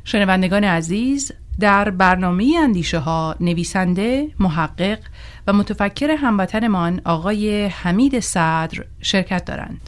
شنوندگان عزیز، در برنامه اندیشه ها نویسنده، محقق و متفکر هموطنمان آقای حمید صدر شرکت دارند.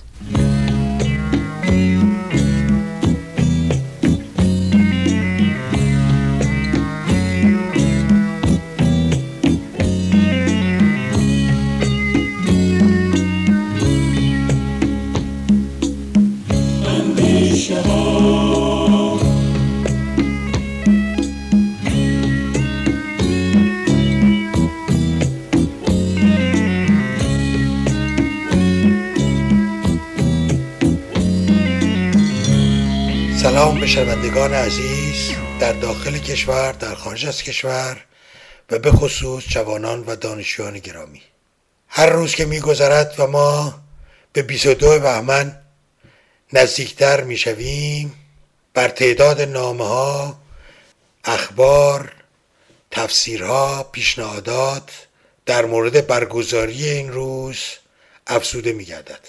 سلام به شنوندگان عزیز در داخل کشور، در خارج از کشور و به خصوص جوانان و دانشجویان گرامی. هر روز که می‌گذرد و ما به 22 بهمن نزدیکتر می‌شویم، بر تعداد نامه‌ها، اخبار، تفسیرها، پیشنهادات در مورد برگزاری این روز افزوده می‌گردد.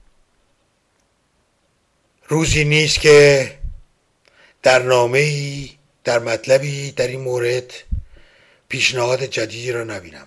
روزی نیست که در نامه‌ای، در مطلبی در این مورد پیشنهاد جدیدی را نبینم.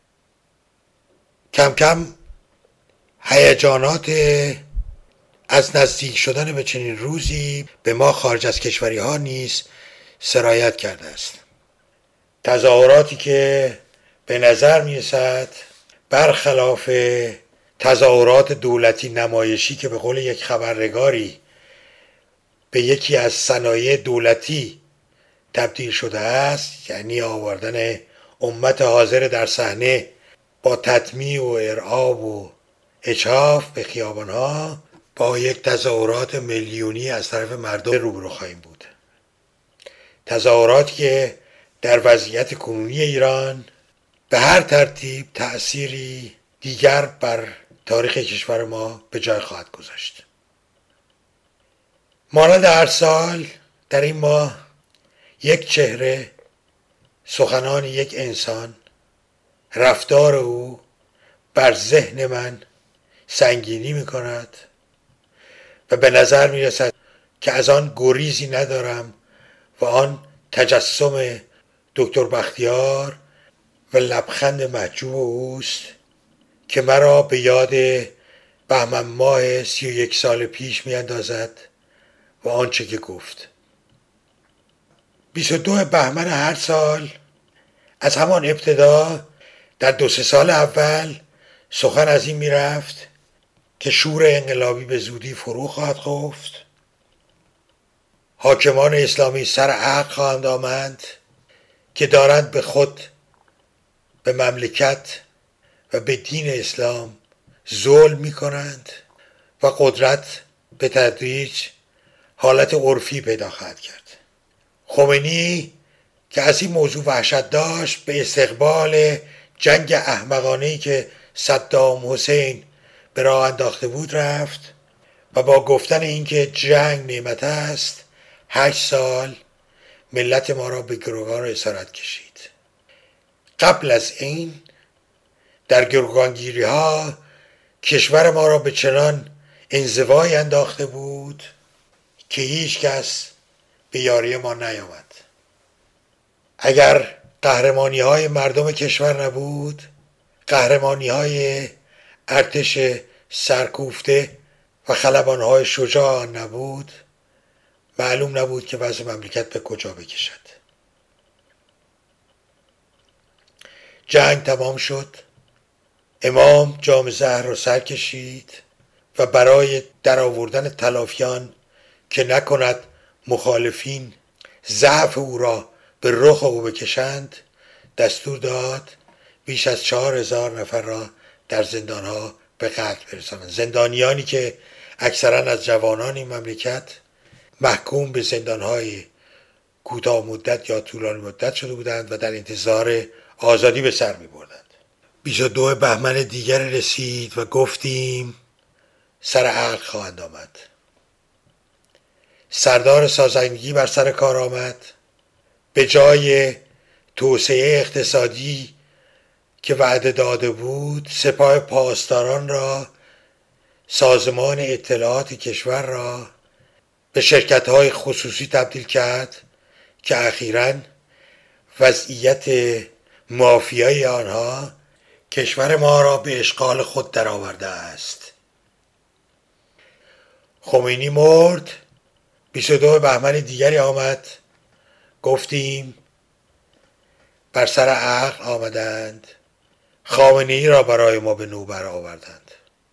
کم کم هیجانات از نزدیک شدن به چنین روزی به ما خارج از کشوری ها نیز سرایت کرده است. تظاهراتی که به نظر می رسد برخلاف تظاهرات دولتی نمایشی که به قول یک خبرنگاری به یکی از صنایع دولتی تبدیل شده است، یعنی آوردن امت حاضر در صحنه با تطمیع و ارعاب و اجحاف به خیابانها، با یک تظاهرات میلیونی از طرف مردم روبرو خواهیم بود. تظاهراتی که در وضعیت کنونی ایران به هر ترتیب تأثیری دیگر بر تاریخ کشور ما به جای خواهد گذاشت. مانند هر سال در این ماه یک چهره، سخنان یک انسان، رفتار او بر ذهن من سنگینی می کند و به نظر می رسد که از آن گریزی ندارم و آن تجسم دکتر بختیار و لبخند محجوب اوست که مرا به یاد بهمن ماه 31 سال پیش می اندازد و آنچه که گفت. 22 بهمن هر سال از همان ابتدا در 2-3 سال اول سخن از این می رفت که شور انقلابی به زودی فرو خواهد خفت، حاکمان اسلامی سر عقل خواهند آمد که دارند به خود، به مملکت و به دین اسلام ظلم می کنند و قدرت به تدریج حالت عرفی پیدا خواهد کرد. خمینی که از این موضوع وحشت داشت به استقبال جنگ احمقانه‌ای که صدام حسین به راه انداخته بود رفت و با گفتن اینکه جنگ نعمت است 8 سال ملت ما را به گروگان اسارت کشید. قبل از این در گروگانگیری ها کشور ما را به چنان انزوای انداخته بود که هیچ کس به یاری ما نیامد. اگر قهرمانی های مردم کشور نبود، قهرمانی های ارتش سرکوفته و خلبان های شجاع نبود، معلوم نبود که وضع مملکت به کجا بکشد. جنگ تمام شد، امام جام زهر را سر کشید و برای درآوردن تلافیان که نکند مخالفین ضعف او را به رخ او بکشند دستور داد بیش از 4000 نفر را در زندانها به قتل برسانند. زندانیانی که اکثرا از جوانان این مملکت محکوم به زندانهای کوتاه مدت یا طولانی مدت شده بودند و در انتظار آزادی به سر می بردند. 22 بهمن دیگر رسید و گفتیم سر عقل خواهند آمد. سردار سازندگی بر سر کار آمد. به جای توسعه اقتصادی که وعده داده بود، سپاه پاسداران را، سازمان اطلاعات کشور را به شرکت‌های خصوصی تبدیل کرد که اخیراً وضعیت مافیایی آنها کشور ما را به اشغال خود درآورده است. خمینی مرد، 22 بهمن دیگری آمد، گفتیم بر سر عقل آمدند، خامنه‌ای را برای ما به نوبر آوردند.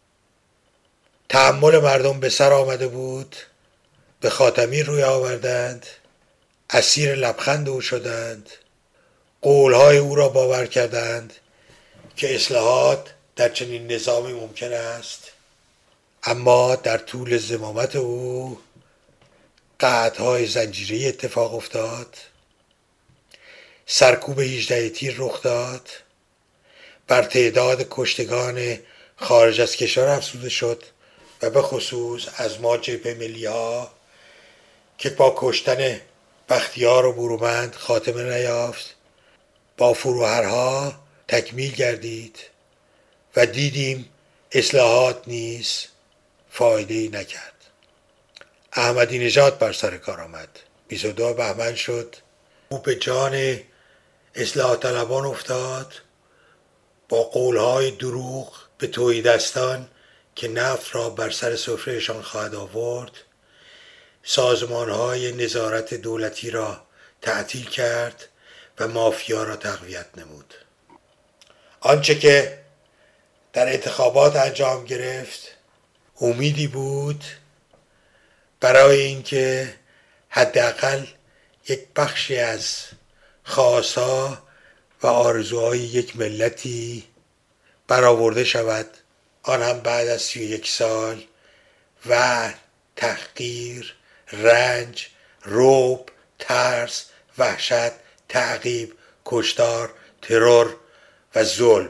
تحمل مردم به سر آمده بود، به خاتمی روی آوردند، اسیر لبخند او شدند، قولهای او را باور کردند که اصلاحات در چنین نظامی ممکن است. اما در طول زمامت او قطعهای زنجیری اتفاق افتاد، سرکوب 18 تیر رخ داد، بر تعداد کشتگان خارج از کشور افزوده شد و به خصوص از ما جبهه ملی ها که با کشتن بختیار و برومند خاتمه نیافت، با فروهرها تکمیل گردید و دیدیم اصلاحات نیز فایده‌ای نکرد. احمدی نژاد بر سر کار آمد، 22 بهمن شد، او به جان اصلاح طلبان افتاد، با قولهای دروغ به تهیدستان که نفت را بر سر سفرهشان خواهد آورد، سازمانهای نظارت دولتی را تعطیل کرد و مافیا را تقویت نمود. آنچه که در انتخابات انجام گرفت امیدی بود برای اینکه حداقل یک بخشی از خواستها و آرزوهای یک ملتی برآورده شود، آن هم بعد از 31 سال و تحقیر، رنج، رعب، ترس، وحشت، تعقیب، کشتار، ترور و ظلم.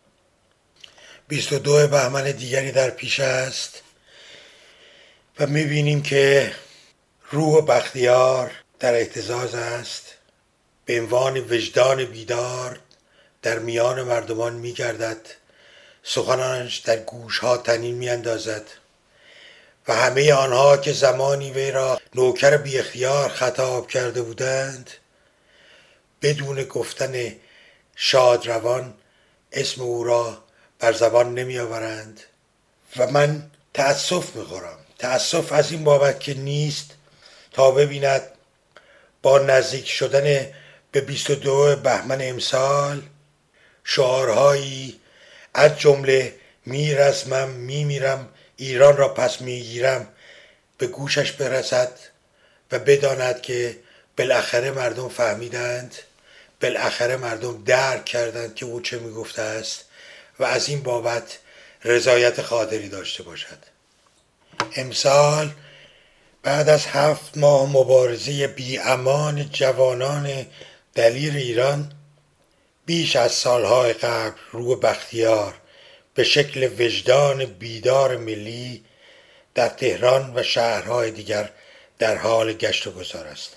22 بهمن دیگری در پیش است و میبینیم که روح بختیار در اهتزاز است، به عنوان وجدان بیدار در میان مردمان میگردد، سخنانش در گوشها طنین میاندازد و همه آنها که زمانی وی را نوکر بی اختیار خطاب کرده بودند بدون گفتن شادروان اسم او را بر زبان نمی آورند و من تأسف میخورم. تأسف از این بابت که نیست تا ببیند با نزدیک شدن به 22 بهمن امسال شعارهایی از جمله میرزمم میمیرم ایران را پس میگیرم به گوشش برسد و بداند که بالاخره مردم فهمیدند، بالاخره مردم درک کردند که او چه میگفته است و از این بابت رضایت خاطری داشته باشد. امسال بعد از 7 ماه مبارزه بی امان جوانان دلیر ایران، بیش از سالهای قبل روح بختیار به شکل وجدان بیدار ملی در تهران و شهرهای دیگر در حال گشت و گذار است.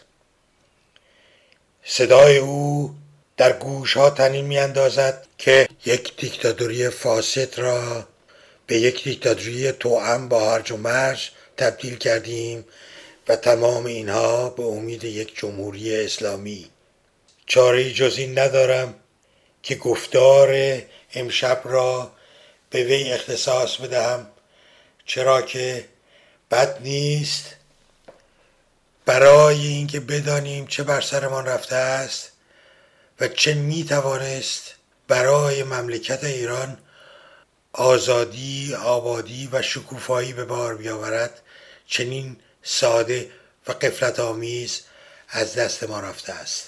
صدای او در گوشها طنین میاندازد که یک دیکتاتوری فاسد را به یک دیکتاتوری توأم با هرج و مرج تبدیل کردیم و تمام اینها به امید یک جمهوری اسلامی. چاره‌ای جز این ندارم که گفتار امشب را به وی اختصاص بدهم، چرا که بد نیست برای اینکه بدانیم چه بر سرمان رفته است و چه میتوانست برای مملکت ایران آزادی، آبادی و شکوفایی به بار بیاورد، چنین ساده و غفلت آمیز از دست ما رفته است.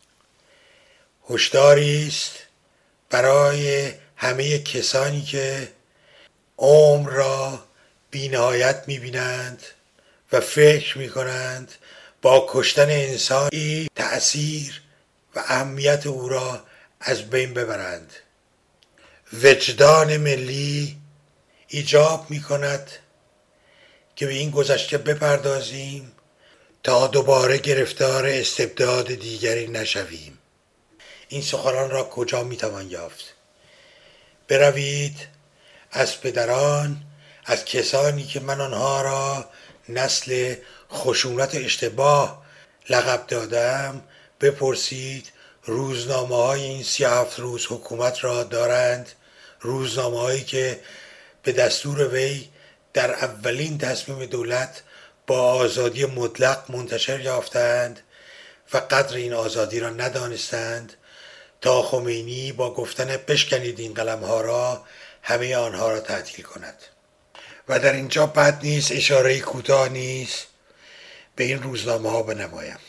هشداری است برای همه کسانی که عمر را بی نهایت می‌بینند و فکر می‌کنند با کشتن انسانی تأثیر و اهمیت او را از بین ببرند. وجدان ملی ایجاب می‌کند که به این گذشته بپردازیم تا دوباره گرفتار استبداد دیگری نشویم. این سخنان را کجا میتوان یافت؟ بروید از پدران، از کسانی که من آنها را نسل خشونت اشتباه لقب دادم بپرسید روزنامه های این 37 روز حکومت را دارند، روزنامه هایی که به دستور وی در اولین تصمیم دولت با آزادی مطلق منتشر یافتند و قدر این آزادی را ندانستند تا خمینی با گفتن بشکنید این قلم ها را همه آنها را تعطیل کند. و در اینجا بد نیست اشاره کوتاه نیست به این روزنامه ها بنمایم.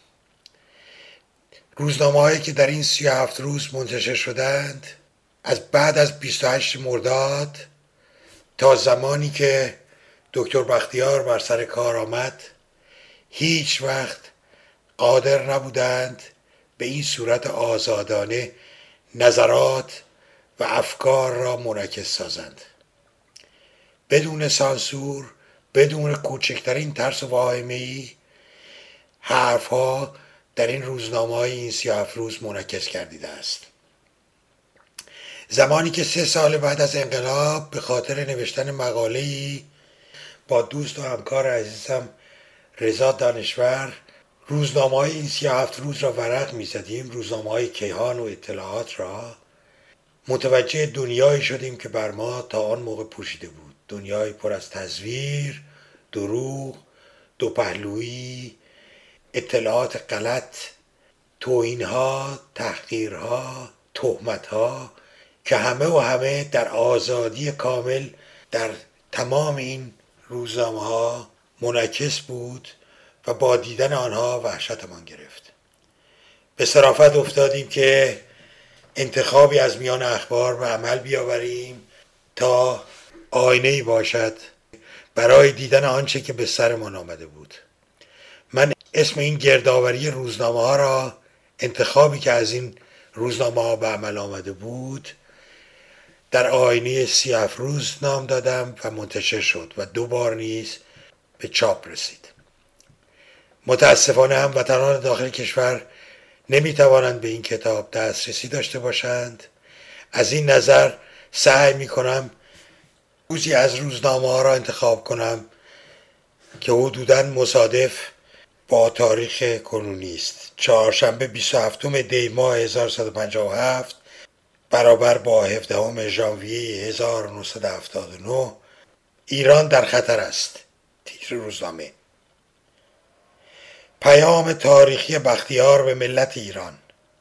روزنامه هایی که در این 37 روز منتشر شدند از بعد از 28 مرداد تا زمانی که دکتر بختیار بر سر کار آمد هیچ وقت قادر نبودند به این صورت آزادانه نظرات و افکار را منعکس سازند. بدون سانسور، بدون کوچکترین ترس و واهمه‌ای حرفها در این روزنامه‌های این 37 روز منعکس گردیده است. زمانی که 3 سال بعد از انقلاب به خاطر نوشتن مقاله‌ای با دوست و همکار عزیزم رضا دانشور روزنامه‌های این 37 روز را ورق می‌زدیم، روزنامه‌های کیهان و اطلاعات را، متوجه دنیایی شدیم که بر ما تا آن موقع پوشیده بود. دنیایی پر از تزویر، دروغ، دوپهلویی، اطلاعات غلط، توهین‌ها، تحقیرها، تهمت‌ها که همه در آزادی کامل در تمام این روزنامه‌ها منعکس بود و با دیدن آنها وحشتمان گرفت. به صرافت افتادیم که انتخابی از میان اخبار به عمل بیاوریم تا آینه‌ای باشد برای دیدن آنچه که به سرمان آمده بود. من اسم این گردآوری روزنامه ها را، انتخابی که از این روزنامه ها به عمل آمده بود، در آینه 37 روز نام دادم و منتشر شد و 2 بار نیز به چاپ رسید. متاسفانه هموطنان داخل کشور نمیتوانند به این کتاب دسترسی داشته باشند. از این نظر سعی میکنم روزی از روزنامه ها را انتخاب کنم که حدوداً مصادف با تاریخ کنونی است. چهارشنبه 27 دی ماه 1157 برابر با 17 ژانویه 1979. ایران در خطر است. تیتر روزنامه: پیام تاریخی بختیار به ملت ایران.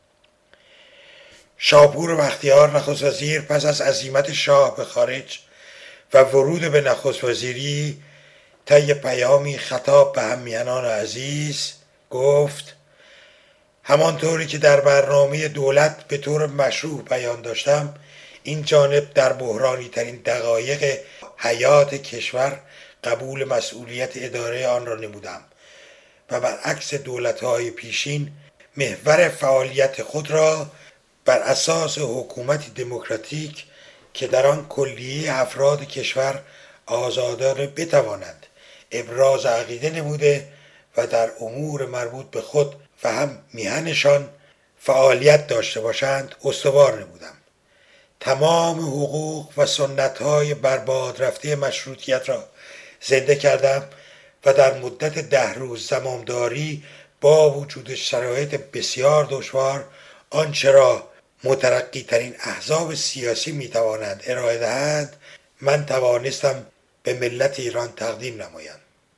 شاپور بختیار نخست وزیر پس از عزیمت شاه به خارج و ورود به نخست وزیری طی پیامی خطاب به همیهنان عزیز گفت: همانطوری که در برنامه دولت به طور مشروع بیان داشتم، این جانب در بحرانی ترین دقایق حیات کشور قبول مسئولیت اداره آن را نمودم و برعکس دولت‌های پیشین محور فعالیت خود را بر اساس حکومتی دموکراتیک که در آن کلیه افراد کشور آزادانه بتوانند ابراز عقیده نموده و در امور مربوط به خود و هم میهنشان فعالیت داشته باشند استوار نمودم. تمام حقوق و سنت‌های برباد رفته مشروطیت را زنده کردم و در مدت 10 روز زمامداری با وجود شرایط بسیار دشوار آنچه را مترقی ترین احزاب سیاسی می توانند ارائه دهند من توانستم به ملت ایران تقدیم نمایم.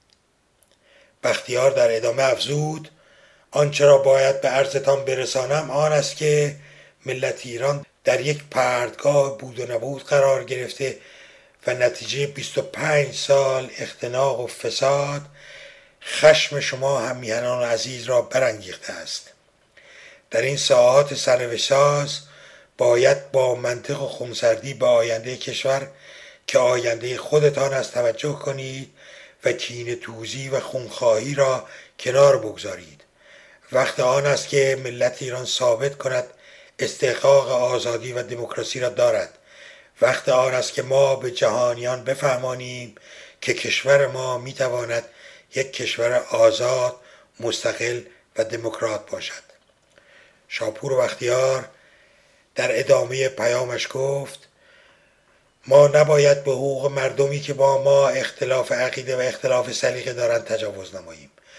بختیار در ادامه افزود: آنچه را باید به عرضتان برسانم آن است که ملت ایران در یک پرتگاه بود و نبود قرار گرفته و نتیجه 25 سال اختناق و فساد خشم شما همیهنان عزیز را برانگیخته است. در این ساعات سرنوشت‌ساز باید با منطق و خونسردی به آینده کشور که آینده خودتان است توجه کنید و کینه توزی و خونخواهی را کنار بگذارید. وقت آن است که ملت ایران ثابت کند استحقاق آزادی و دموکراسی را دارد. وقت آن است که ما به جهانیان بفهمانیم که کشور ما میتواند یک کشور آزاد، مستقل و دموکرات باشد. شاپور بختیار در ادامه پیامش گفت: ما نباید به حقوق مردمی که با ما اختلاف عقیده و اختلاف سلیقه دارند تجاوز نماییم.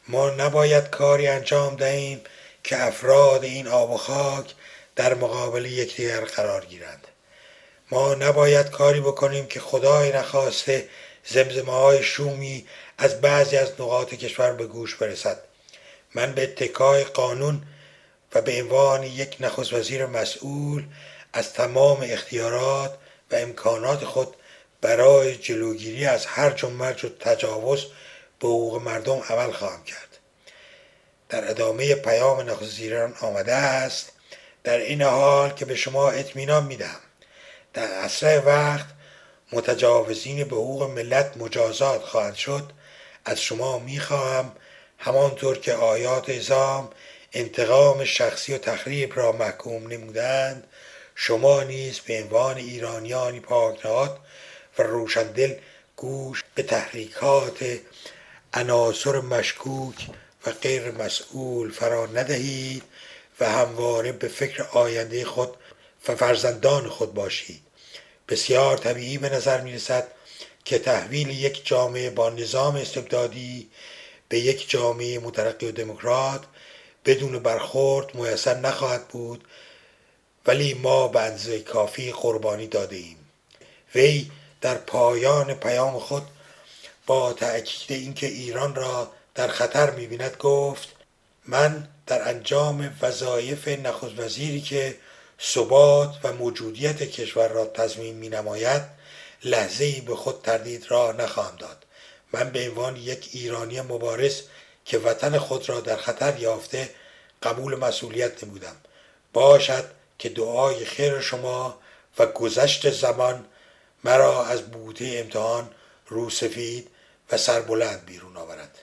ما نباید کاری انجام دهیم که افراد این آب و خاک در مقابل یکدیگر قرار گیرند. ما نباید کاری بکنیم که خدای نخواسته زمزمه‌های شومی از بعضی از نقاط کشور به گوش برسد. من به اتکای قانون و به عنوان یک نخست وزیر مسئول از تمام اختیارات و امکانات خود برای جلوگیری از هرج و مرج و تجاوز به حقوق مردم عمل خواهم کرد. در ادامه پیام نخست وزیران آمده است: در این حال که به شما اطمینان میدهم در اسرع وقت متجاوزین به حقوق ملت مجازات خواهند شد، از شما میخواهم همانطور که آیات اعزام انتقام شخصی و تخریب را محکوم نمودند، شما نیز به عنوان ایرانیانی پاکنهاد و روشندل گوش به تحریکات عناصر مشکوک و غیر مسئول فرا ندهید و همواره به فکر آینده خود و فرزندان خود باشید. بسیار طبیعی به نظر می رسد که تحویل یک جامعه با نظام استبدادی به یک جامعه مترقی و دموکرات بدون برخورد میسر نخواهد بود، ولی ما به اندازه کافی قربانی داده ایم. وی در پایان پیام خود با تأکید اینکه ایران را در خطر می‌بیند گفت: من در انجام وظایف نخست وزیری که ثبات و موجودیت کشور را تضمین می‌نماید لحظه‌ای به خود تردید را نخواهم داد. من به عنوان یک ایرانی مبارز که وطن خود را در خطر یافته قبول مسئولیت نمودم. باشد که دعای خیر شما و گذشت زمان مرا از بوته امتحان روسفید و سربلند بیرون آورد.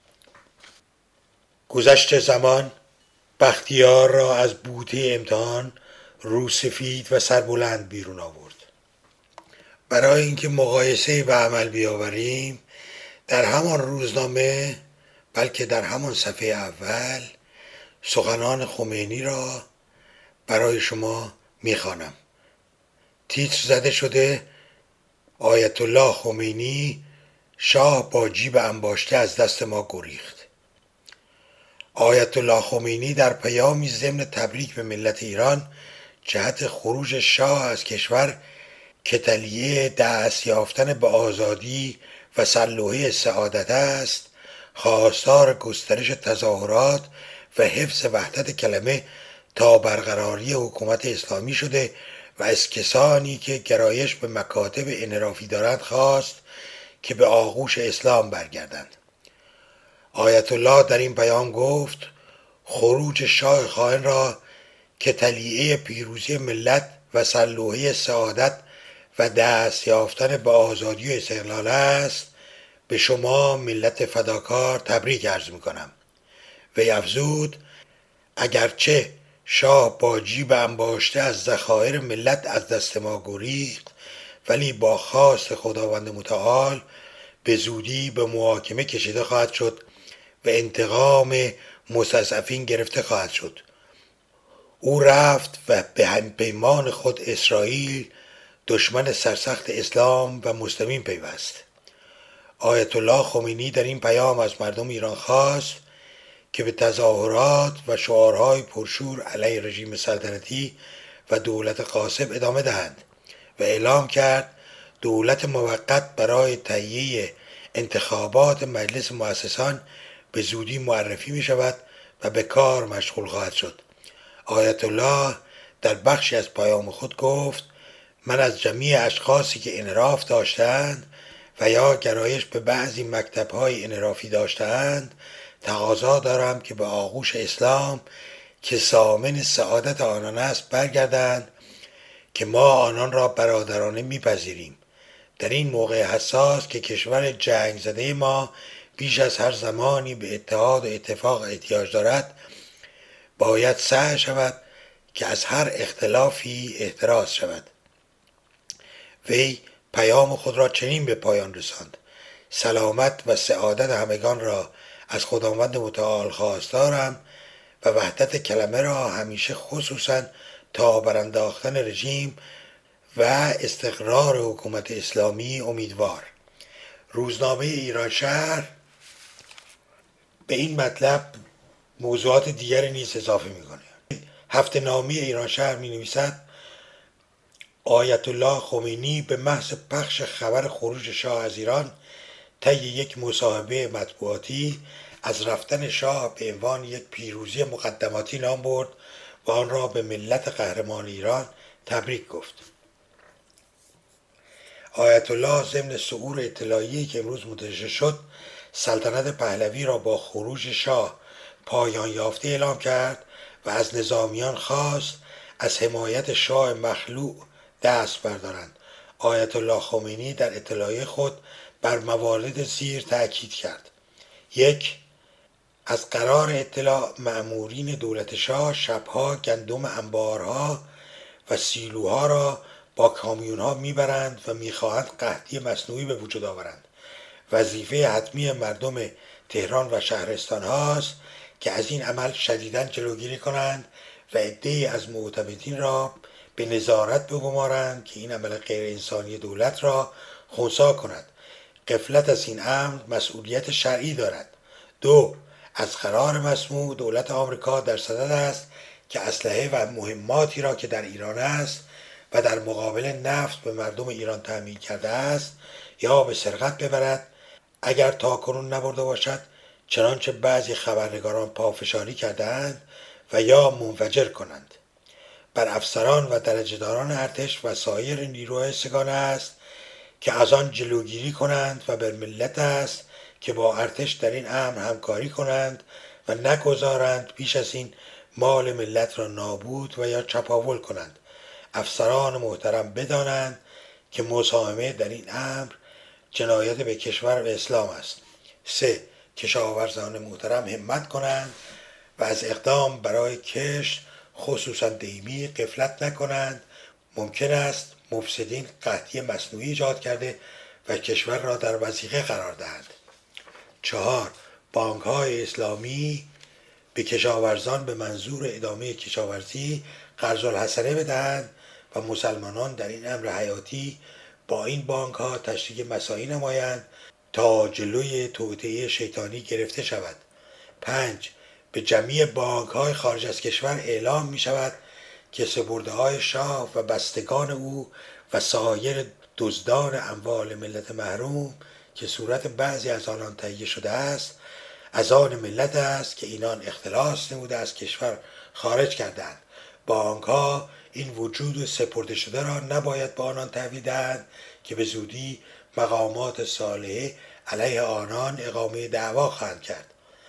گذشت زمان بختیار را از بوته امتحان روسفید و سربلند بیرون آورد. برای اینکه مقایسه به عمل بیاوریم، در همان روزنامه بلکه در همان صفحه اول سخنان خمینی را برای شما میخوانم. تیتر زده شده: آیت الله خمینی، شاه با جیب انباشته از دست ما گریخت. آیت الله خمینی در پیامی ضمن تبریک به ملت ایران جهت خروج شاه از کشور که تلیه دست یافتن به آزادی و سلوحه سعادت است، خواستار گسترش تظاهرات و حفظ وحدت کلمه تا برقراری حکومت اسلامی شده و از کسانی که گرایش به مکاتب انحرافی دارند خواست که به آغوش اسلام برگردند. آیت الله در این پیام گفت: خروج شاه خائن را که تلیعه پیروزی ملت و سلوحه سعادت و دست یافتن به آزادی و استقلال است، به شما ملت فداکار تبریک عرض میکنم. وی افزود: اگرچه شاه با جیب انباشته از ذخایر ملت از دست ما گریخت، ولی با خواست خداوند متعال به زودی به محاکمه کشیده خواهد شد و انتقام مستضعفین گرفته خواهد شد. او رفت و به همپیمان خود اسرائیل، دشمن سرسخت اسلام و مسلمین پیوست. آیت الله خمینی در این پیام از مردم ایران خواست که به تظاهرات و شعارهای پرشور علیه رژیم سلطنتی و دولت غاصب ادامه دهند و اعلام کرد دولت موقت برای تهیه انتخابات مجلس مؤسسان به زودی معرفی می شود و به کار مشغول خواهد شد. آیت الله در بخشی از پیام خود گفت: من از جمیع اشخاصی که انحراف داشتند و یا گرایش به بعضی مکتب‌های انحرافی داشتند تقاضا دارم که به آغوش اسلام که ضامن سعادت آنان است برگردند که ما آنان را برادرانه میپذیریم. در این موقع حساس که کشور جنگ زده ما بیش از هر زمانی به اتحاد و اتفاق احتیاج دارد، باید سعی شود که از هر اختلافی احتراز شود. وی پیام خود را چنین به پایان رساند: سلامت و سعادت همگان را از خداوند متعال خواستارم و وحدت کلمه را همیشه خصوصا تا برانداختن رژیم و استقرار حکومت اسلامی امیدوار. روزنامه ایران شهر به این مطلب موضوعات دیگری نیز اضافه میکنه. هفته نامه ایران شهر می نویسد آیت الله خمینی به محض پخش خبر خروج شاه از ایران طی یک مصاحبه مطبوعاتی از رفتن شاه به عنوان یک پیروزی مقدماتی نام برد و آن را به ملت قهرمان ایران تبریک گفت. آیت الله ضمن صعور اطلاعیه‌ای که امروز منتشر شد سلطنت پهلوی را با خروج شاه پایان یافته اعلام کرد و از نظامیان خواست از حمایت شاه مخلوع دست بردارند. آیت الله خمینی در اطلاعیه خود بر موارد زیر تأکید کرد: 1. از قرار اطلاع مأمورین دولت شاه شبها گندم انبارها و سیلوها را با کامیونها میبرند و میخواهند قحطی مصنوعی به وجود آورند. وظیفه حتمی مردم تهران و شهرستان هاست که از این عمل شدیداً جلوگیری کنند و عده‌ای از معتمدین را به نظارت بگمارند که این عمل غیر انسانی دولت را خنثی کند. غفلت از این امر مسئولیت شرعی دارد. 2. از قرار مسموع دولت آمریکا در صدد است که اسلحه و مهماتی را که در ایران است و در مقابل نفت به مردم ایران تأمین کرده است یا به سرقت ببرد، اگر تاکنون نبرده باشد، چنانچه بعضی خبرنگاران پافشاری کرده‌اند، و یا منفجر کنند. بر افسران و درجه‌داران ارتش و سایر نیروهای سگانه است که از آن جلوگیری کنند و بر ملت است که با ارتش در این امر همکاری کنند و نگذارند پیش از این مال ملت را نابود و یا چپاول کنند. افسران محترم بدانند که مساهمه در این امر جنایت به کشور و اسلام است. 3. کشاورزان محترم همت کنند و از اقدام برای کشت خصوصا دیمی غفلت نکنند. ممکن است مفسدین قحطی مصنوعی ایجاد کرده و کشور را در وثیقه قرار دهند. 4. بانک‌های اسلامی به کشاورزان به منظور ادامه کشاورزی قرض الحسنه بدهند و مسلمانان در این امر حیاتی با این بانک‌ها تشریک مساعی نمایند تا جلوی توطئه شیطانی گرفته شود. 5. به جمیع بانک‌های خارج از کشور اعلام می شود که سپرده‌های شاه و بستگان او و سایر دزدان اموال ملت محروم که صورت بعضی از آنان تهیه شده است، از آن ملت است که اینان اختلاس نموده از کشور خارج کردند. بانک‌ها این وجود سپرده شده را نباید به آنان تحویل دهند که به زودی مقامات صالحه علیه آنان اقامه دعوا خواهند کرد.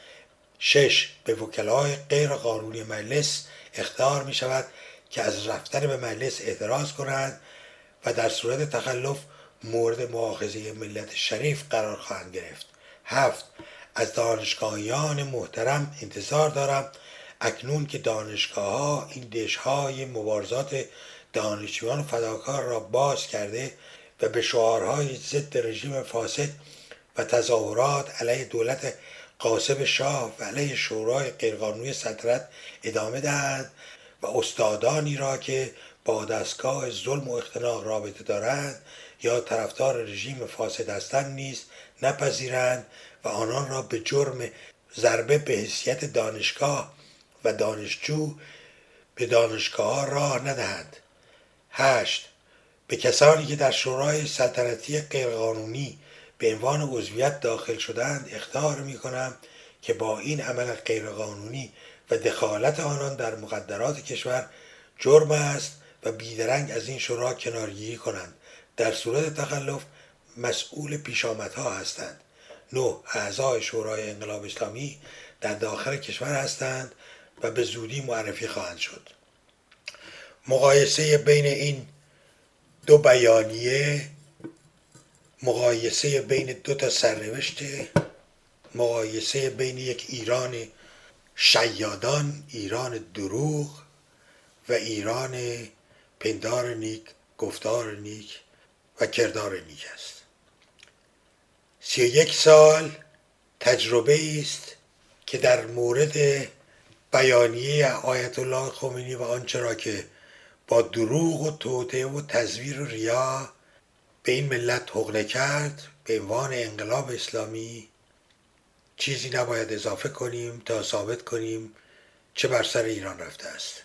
6. به وکلای غیر قانونی مجلس اخطار می شود که از رفتن به مجلس اعتراض کنند و در صورت تخلف مورد مؤاخذه ملت شریف قرار خواهند گرفت. 7. از دانشگاهیان محترم انتظار دارم اکنون که دانشگاه‌ها این دژهای مبارزات دانشجویان فداکار را باز کرده و به شعارهای ضد رژیم فاسد و تظاهرات علیه دولت غاصب شاه و علیه شورای غیرقانونی سلطنت ادامه دهند و استادانی را که با دستگاه ظلم و اختناق رابطه دارند یا طرفدار رژیم فاسد هستند نیز نپذیرند و آنان را به جرم ضربه به حیثیت دانشگاه و دانشجو به دانشگاه راه ندهند. 8. به کسانی که در شورای سلطنتی غیرقانونی به عنوان عضویت داخل شدند اخطار می کنم که با این عمل غیرقانونی و دخالت آنان در مقدرات کشور جرم است و بیدرنگ از این شورا کنارگیری کنند. در صورت تخلف مسئول پیشامدها هستند. 9. اعضای شورای انقلاب اسلامی در داخل کشور هستند و به زودی معرفی خواهند شد. مقایسه بین این دو بیانیه، مقایسه بین دو تا سرنوشت، مقایسه بین یک ایران شیادان، ایران دروغ و ایران پندار نیک، گفتار نیک و کردار نیک است. 31 سال تجربه است که در مورد بیانیه آیت الله خمینی و آنچه را که با دروغ و توطئه و تزویر و ریا به این ملت حقنه کرد به عنوان انقلاب اسلامی چیزی نباید اضافه کنیم تا ثابت کنیم چه بر سر ایران رفته است.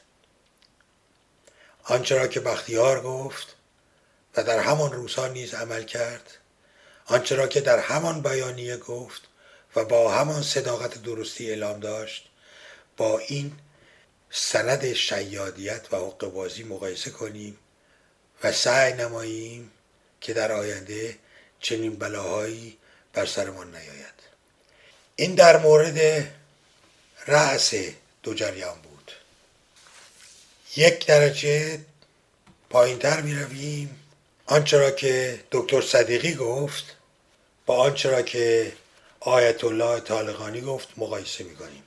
آنچه را که بختیار گفت و در همان روزها نیز عمل کرد، آنچه را که در همان بیانیه گفت و با همان صداقت درستی اعلام داشت، با این سند شیادیت و حقه‌بازی مقایسه کنیم و سعی نماییم که در آینده چنین بلاهایی بر سرمان نیاید. این در مورد رأس دو جریان بود. یک درجه پایین‌تر می‌رویم، آنچه را که دکتر صدیقی گفت با آنچه را که آیت الله طالقانی گفت مقایسه می‌کنیم.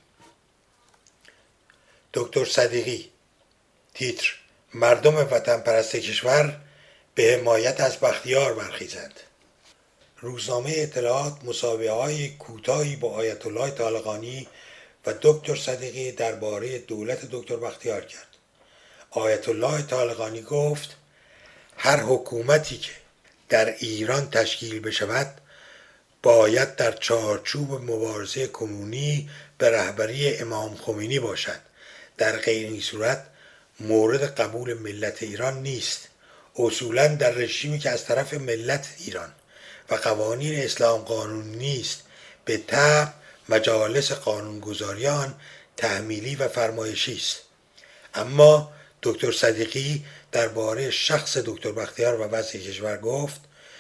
دکتر صدیقی، تیتر: مردم وطن پرست کشور به حمایت از بختیار برخیزند. روزنامه اطلاعات مصاحبه‌های کوتاهی با آیت الله طالقانی و دکتر صدیقی درباره دولت دکتر بختیار کرد. آیت الله طالقانی گفت هر حکومتی که در ایران تشکیل بشود باید در چارچوب مبارزه کنونی به رهبری امام خمینی باشد. در غیر این صورت مورد قبول ملت ایران نیست. اصولا در رژیمی که از طرف ملت ایران و قوانین اسلام قانون نیست، به طبع مجالس قانونگذاریان تحمیلی و فرمایشی است. اما دکتر صدیقی درباره شخص دکتر بختیار و وضع کشور گفت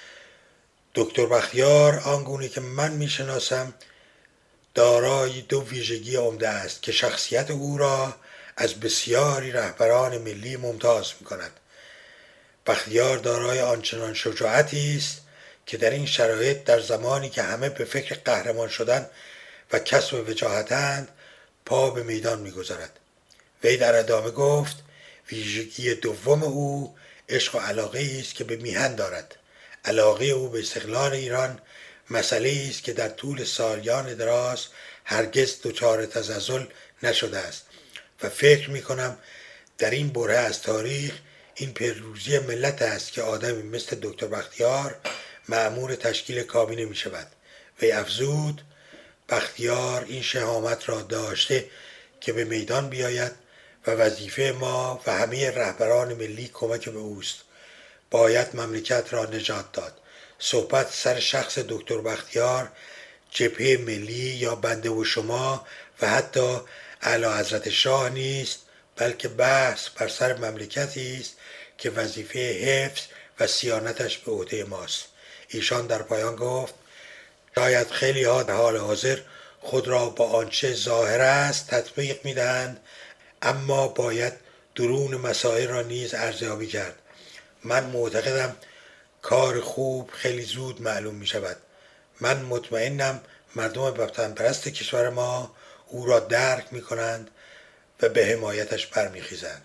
دکتر بختیار آنگونه که من میشناسم دارای دو ویژگی عمده است که شخصیت او را از بسیاری رهبران ملی ممتاز می‌کند. بختیار دارای آنچنان شجاعتی است که در این شرایط، در زمانی که همه به فکر قهرمان شدن و کسب وجاهتند، پا به میدان می‌گذارد. وی در ادامه گفت ویژگی دوم او عشق و علاقه است که به میهن دارد. علاقه او به استقلال ایران مسئله است که در طول سالیان دراز هرگز دچار تزلزل نشده است و فکر می‌کنم در این بره از تاریخ این پیروزی ملت است که آدمی مثل دکتر بختیار مأمور تشکیل کابینه می شود. وی افزود بختیار این شهامت را داشته که به میدان بیاید و وظیفه ما و همه رهبران ملی کمک به اوست. باید مملکت را نجات داد. صحبت سر شخص دکتر بختیار، جبهه ملی یا بنده و شما و حتی اعلیحضرت شاه نیست، بلکه بحث بر سر مملکتی است که وظیفه حفظ و صیانتش به عهده ماست. ایشان در پایان گفت شاید خیلی ها در حال حاضر خود را با آنچه ظاهر است تطبیق می‌دهند، اما باید درون مسائل را نیز ارزیابی کرد. من معتقدم کار خوب خیلی زود معلوم می شود. من مطمئنم مردم وطن پرست کشور ما او را درک می کنند و به حمایتش برمیخیزند.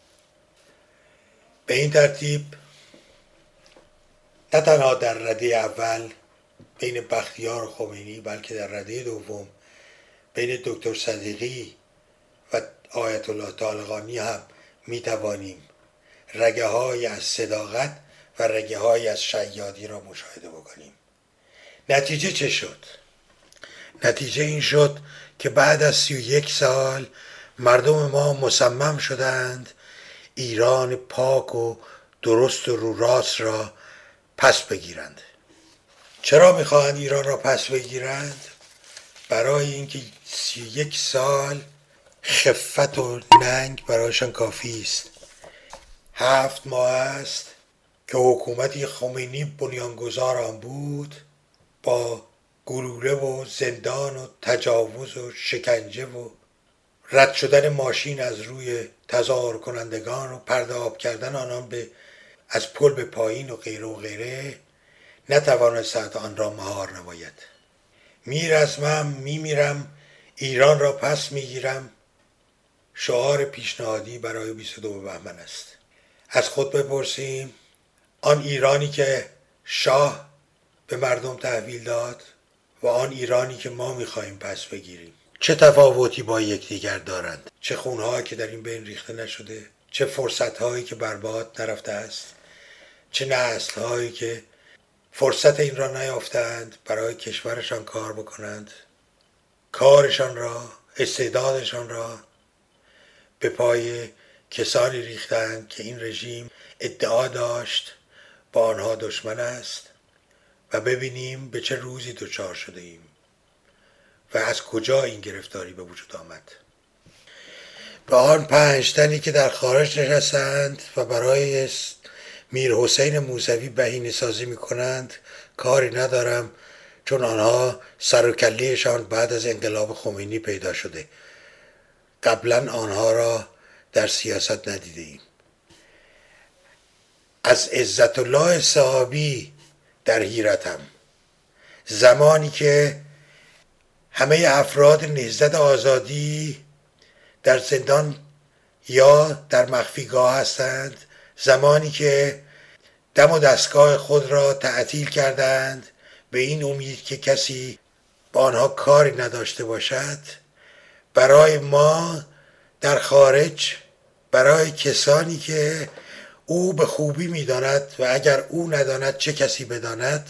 به این ترتیب نه تنها در رده اول بین بختیار و خمینی، بلکه در رده دوم بین دکتر صدیقی و آیت الله طالقانی هم می توانیم رگه های از صداقت و رگه های از شیادی را مشاهده بکنیم. نتیجه چه شد؟ نتیجه این شد که بعد از 31 سال مردم ما مصمم شدند ایران پاک و درست و رو راست را پس بگیرند. چرا میخواهند ایران را پس بگیرند؟ برای اینکه 31 سال خفت و ننگ برایشان کافی است. 7 ماه است که حکومتی خمینی بنیانگذار آن بود با گلوله و زندان و تجاوز و شکنجه و رد شدن ماشین از روی تظاهر کنندگان و پرتاب کردن آنان از پل به پایین و غیره و غیره نتوانستند آن را مهار نماید. میرزمم میمیرم ایران را پس میگیرم شعار پیشنهادی برای 22 بهمن است. از خود بپرسیم آن ایرانی که شاه به مردم تحویل داد و آن ایرانی که ما میخواهیم پس بگیریم چه تفاوتی با یکدیگر دارند؟ چه خونهایی که در این بین ریخته نشده؟ چه فرصتهایی که برباد نرفته است؟ چه نسلهایی که فرصت این را نیافتند برای کشورشان کار بکنند؟ کارشان را، استعدادشان را به پای کسانی ریختند که این رژیم ادعا داشت با آنها دشمن است و ببینیم به چه روزی دچار شده ایم و از کجا این گرفتاری به وجود آمد. به آن 5 تنی که در خارج نشستند و برای میر حسین موسوی بهینه سازی می کنند کاری ندارم، چون آنها سر و کله‌شان بعد از انقلاب خمینی پیدا شده. قبلا آنها را در سیاست ندیده ایم. از عزت الله صحابی در حیرتم. زمانی که همه افراد نهضت آزادی در زندان یا در مخفیگاه هستند، زمانی که دم و دستگاه خود را تعطیل کردند به این امید که کسی با آنها کاری نداشته باشد، برای ما در خارج، برای کسانی که او به خوبی می‌داند و اگر او نداند چه کسی بداند،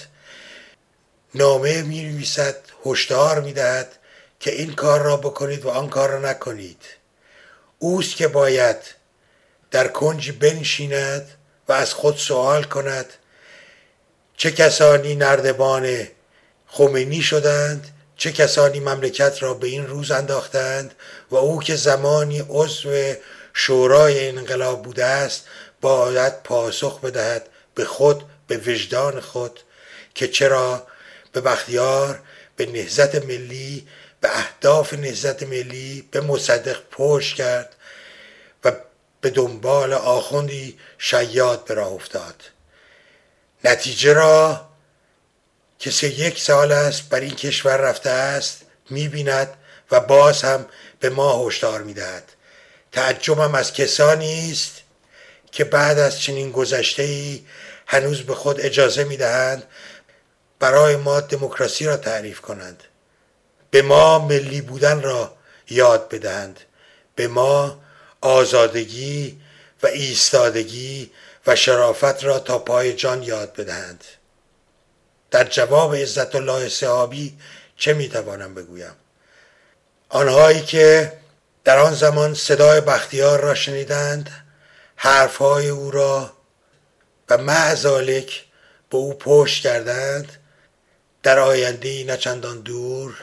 نامه می‌نویسد، هشدار می‌دهد که این کار را بکنید و آن کار را نکنید. اوست که باید در کنجی بنشیند و از خود سوال کند چه کسانی نردبان خمینی شدند، چه کسانی مملکت را به این روز انداختند و او که زمانی عضو شورای انقلاب بوده است باید پاسخ بدهد به خود، به وجدان خود، که چرا به بختیار، به نهضت ملی، به اهداف نهضت ملی، به مصدق پشت کرد و به دنبال آخوندی شیاد به راه افتاد. نتیجه را که 1 سال است بر این کشور رفته است می‌بیند و باز هم به ما هشدار می‌دهد. تعجبم از کسانی است که بعد از چنین گذشته‌ای هنوز به خود اجازه می‌دهند برای ما دموکراسی را تعریف کنند، به ما ملی بودن را یاد بدهند، به ما آزادگی و ایستادگی و شرافت را تا پای جان یاد بدهند. در جواب عزت الله صحابی چه میتوانم بگویم؟ آنهایی که در آن زمان صدای بختیار را شنیدند، حرفهای او را و معذالک به او پشت کردند، در آینده‌ای نه چندان دور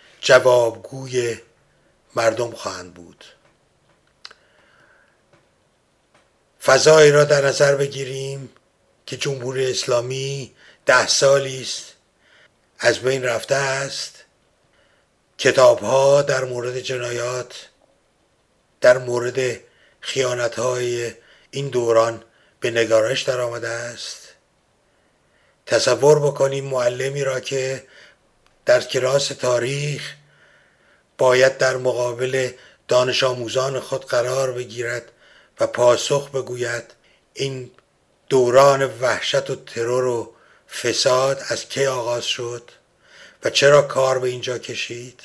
جوابگوی مردم خواهند بود. فضایی را در نظر بگیریم که جمهوری اسلامی 10 سالی است از بین رفته است. کتاب‌ها در مورد جنایات، در مورد خیانت‌های این دوران به نگارش در آمده است. تصور بکنیم معلمی را که در کلاس تاریخ باید در مقابل دانش آموزان خود قرار بگیرد و پاسخ بگوید این دوران وحشت و ترور و فساد از کی آغاز شد و چرا کار به اینجا کشید.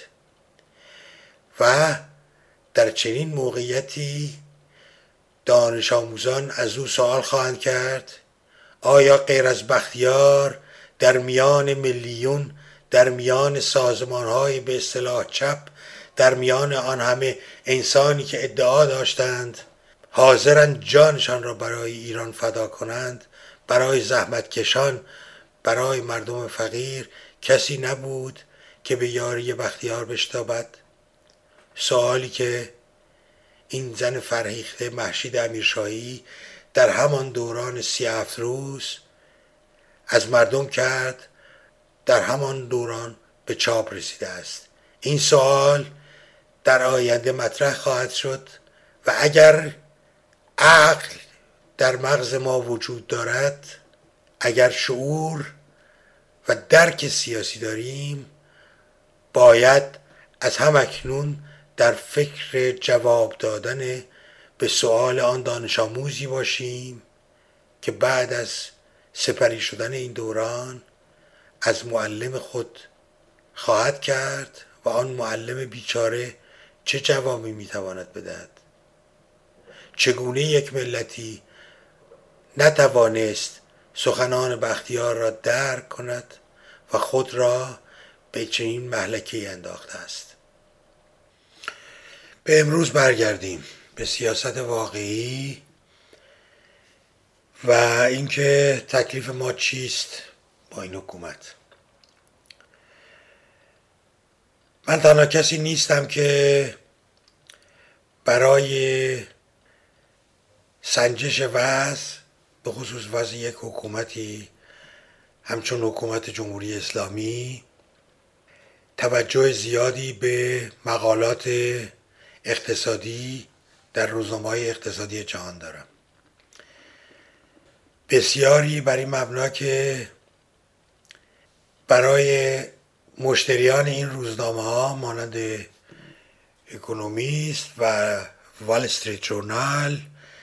و در چنین موقعیتی دانش آموزان از او سوال خواهند کرد آیا غیر از بختیار در میان میلیون، در میان سازمان‌های به اصطلاح چپ، در میان آن همه انسانی که ادعا داشتند حاضرند جانشان را برای ایران فدا کنند، برای زحمتکشان، برای مردم فقیر، کسی نبود که به یاری بختیار بشتابد؟ سوالی که این زن فرهیخته مهشید امیرشاهی در همان دوران 37 روز از مردم کرد، در همان دوران به چاپ رسیده است. این سوال در آینده مطرح خواهد شد و اگر عقل در مغز ما وجود دارد، اگر شعور و درک سیاسی داریم، باید از همکنون در فکر جواب دادن به سؤال آن دانش آموزی باشیم که بعد از سپری شدن این دوران از معلم خود خواهد کرد و آن معلم بیچاره چه جوابی میتواند بدهد. چگونه یک ملتی نتوانست سخنان بختیار را درک کند و خود را به چنین مهلکه‌ای انداخته است. به امروز برگردیم، به سیاست واقعی و اینکه تکلیف ما چیست با این حکومت. من تنها کسی نیستم که برای سنجش وضع، به خصوص وضع یک حکومتی همچون حکومت جمهوری اسلامی، توجه زیادی به مقالات اقتصادی در روزنامه‌های اقتصادی جهان دارم. بسیاری بر این مبنا که برای مشتریان این روزنامه‌ها مانند اکونومیست و وال استریت جورنال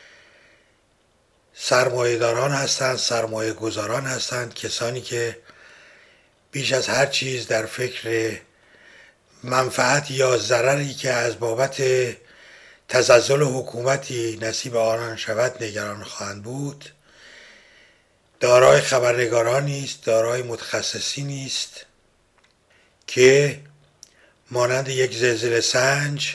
سرمایه‌داران هستند، سرمایه گذاران هستند، کسانی که بیش از هر چیز در فکر منفعت یا ضرری که از بابت تزلزل حکومتی نصیب آنان شود نگران خواهند بود. دارای خبرنگارانی است، دارای متخصصینی است که مانند یک زلزله سنج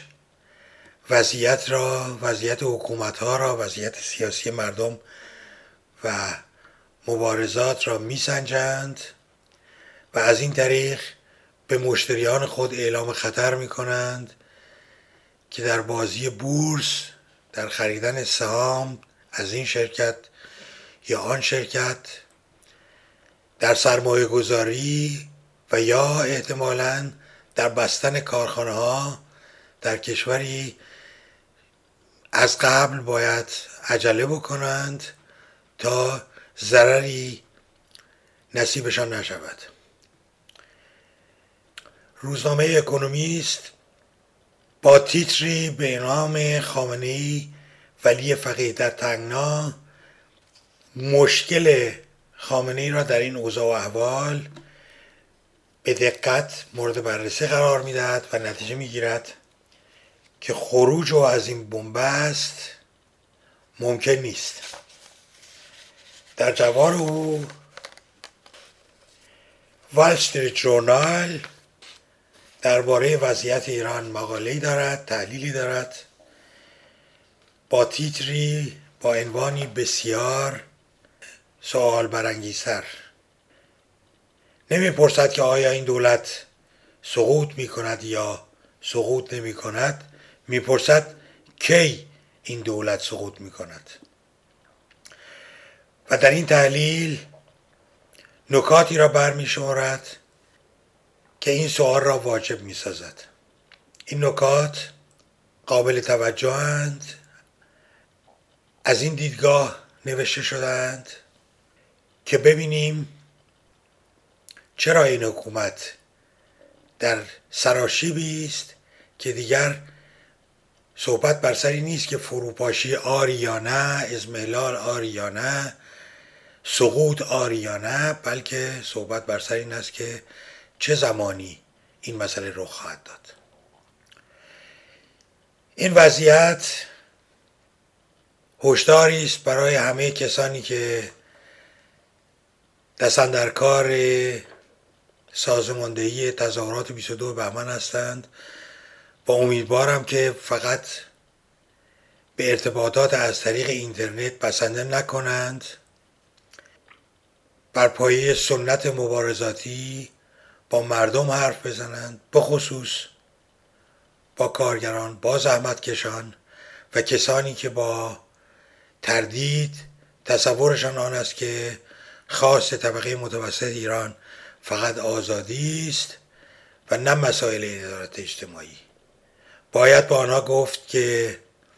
وضعیت حکومت‌ها را، وضعیت سیاسی مردم و مبارزات را می‌سنجند و از این طریق به مشتریان خود اعلام خطر می‌کنند که در بازی بورس، در خریدن سهام از این شرکت یا آن شرکت، در سرمایه گذاری و یا احتمالاً در بستن کارخانه ها در کشوری از قبل باید عجله بکنند تا ضرری نصیبشان نشود. روزنامه اکونومیست با تیتری به نام خامنه‌ای ولی فقیه در تنگنا مشکل خامنه‌ای را در این اوضاع و احوال به دقت مورد بررسی قرار می‌دهد و نتیجه می‌گیرد که خروج او از این بنبست ممکن نیست. در جواب او وال استریت جورنال درباره وضعیت ایران مقاله‌ای دارد، تحلیلی دارد با تیتری با عنوانی بسیار سوال برانگیزتر. نمی‌پرسد که آیا این دولت سقوط می‌کند یا سقوط نمی‌کند، می‌پرسد کی این دولت سقوط می‌کند. و در این تحلیل نکاتی را برمی‌شمارد که این سوال را واجب می‌سازد. این نکات قابل توجه‌اند، از این دیدگاه نوشته شدند که ببینیم چرا این حکومت در سراشیبی است که دیگر صحبت بر سری نیست که فروپاشی آری یا نه، اضمحلال آری یا نه، سقوط آری یا نه، بلکه صحبت بر سر این است که چه زمانی این مسئله رخ خواهد داد. این وضعیت هشداری است برای همه کسانی که دست در کار سازماندهی تظاهرات 22 بهمن هستند و امیدوارم که فقط به ارتباطات از طریق اینترنت بسنده نکنند، بر پایه سنت مبارزاتی با مردم حرف بزنند، بخصوص با کارگران، با زحمتکشان و کسانی که با تردید تصورشان آن است که خواست طبقه متوسط ایران فقط آزادی است و نه مسائل عدالت اجتماعی. باید با آنها گفت که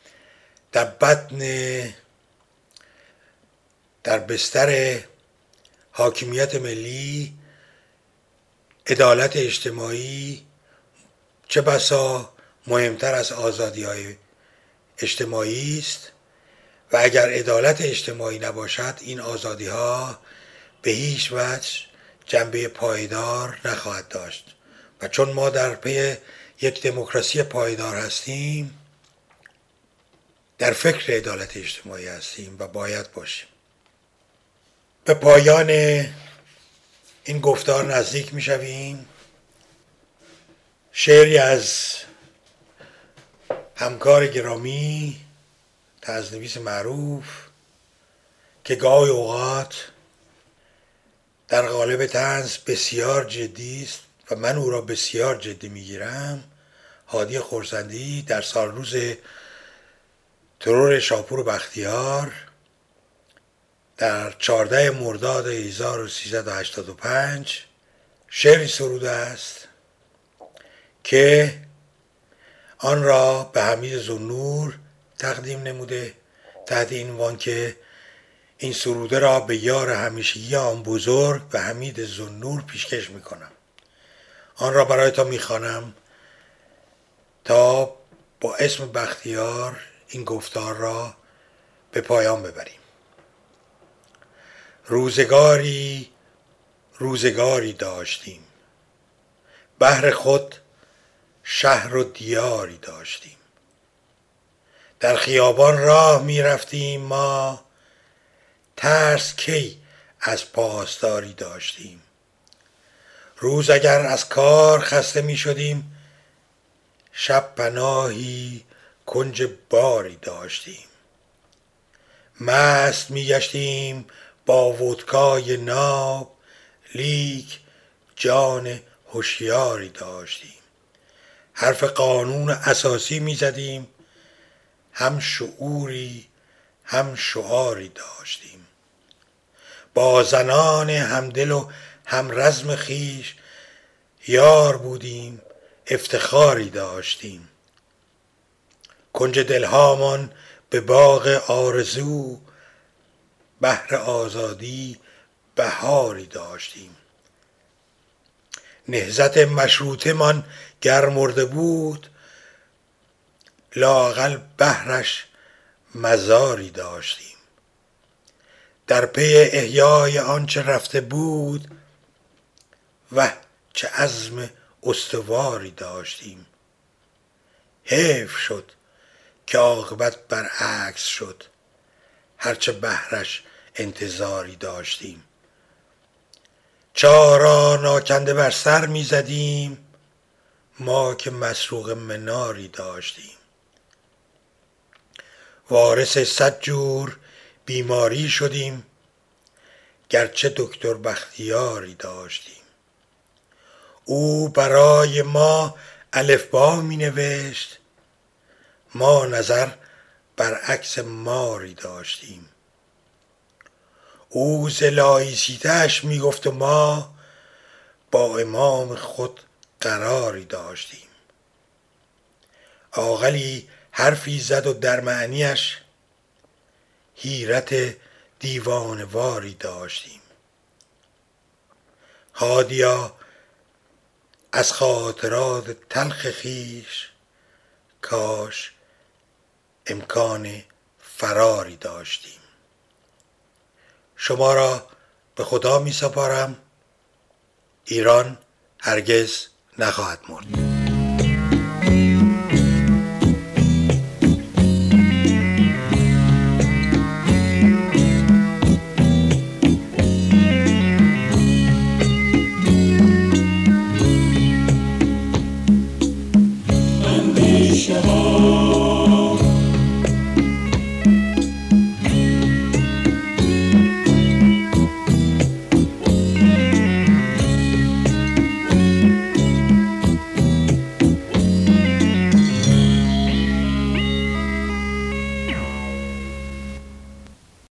در بستر حاکمیت ملی عدالت اجتماعی چه بسا مهمتر از آزادی‌های اجتماعی است و اگر عدالت اجتماعی نباشد این آزادی‌ها به هیچ وجه جنبه پایدار نخواهد داشت و چون ما در پی یک دموکراسی پایدار هستیم، در فکر عدالت اجتماعی هستیم و باید باشیم. به پایان این گفتار نزدیک می شویم. شعری از همکار گرامی، طنزنویس معروف که گاهی اوقات در قالب طنز بسیار جدی است و من او را بسیار جدی میگیرم، هادی خرسندی در سال روز ترور شاپور و بختیار در 14 مرداد 1385 شعری سروده است که آن را به حمید ذوالنور تقدیم نموده تحت این عنوان که این سروده را به یار همیشگی آن بزرگ به حمید ذوالنور پیشکش میکنم. آن را برایتان میخوانم تا با اسم بختیار این گفتار را به پایان ببریم. روزگاری داشتیم، بهر خود شهر و دیاری داشتیم. در خیابان راه می رفتیم ما، ترس کی از پاسداری داشتیم. روز اگر از کار خسته می شدیم، شب پناهی کنج باری داشتیم. مست می گشتیم با ودکای ناب، لیک جان هوشیاری داشتیم. حرف قانون اساسی می زدیم، هم شعوری هم شعاری داشتیم. با زنان همدل و هم رزم خویش یار بودیم، افتخاری داشتیم. کنج دلهامان به باغ آرزو، بهر آزادی بهاری داشتیم. نهضت مشروطه من گر مرده بود، لااقل بهرش مزاری داشتیم. در پی احیای آنچه رفته بود، و چه عزم استواری داشتیم. حیف شد که عاقبت برعکس شد، هرچه بهرش انتظاری داشتیم. چارا ناکنده بر سر می زدیم، ما که مسروق مناری داشتیم. وارث 100 جور بیماری شدیم، گرچه دکتر بختیاری داشتیم. او برای ما الفبا می نوشت، ما نظر برعکس ماری داشتیم. او ز لایسیتش می گفت و ما با امام خود قراری داشتیم. عاقلی حرفی زد و در معنیش حیرت دیوانه‌واری داشتیم. هادیا از خاطرات تلخ خویش کاش امکان فراری داشتیم. شما را به خدا می سپارم. ایران هرگز نخواهد مرد.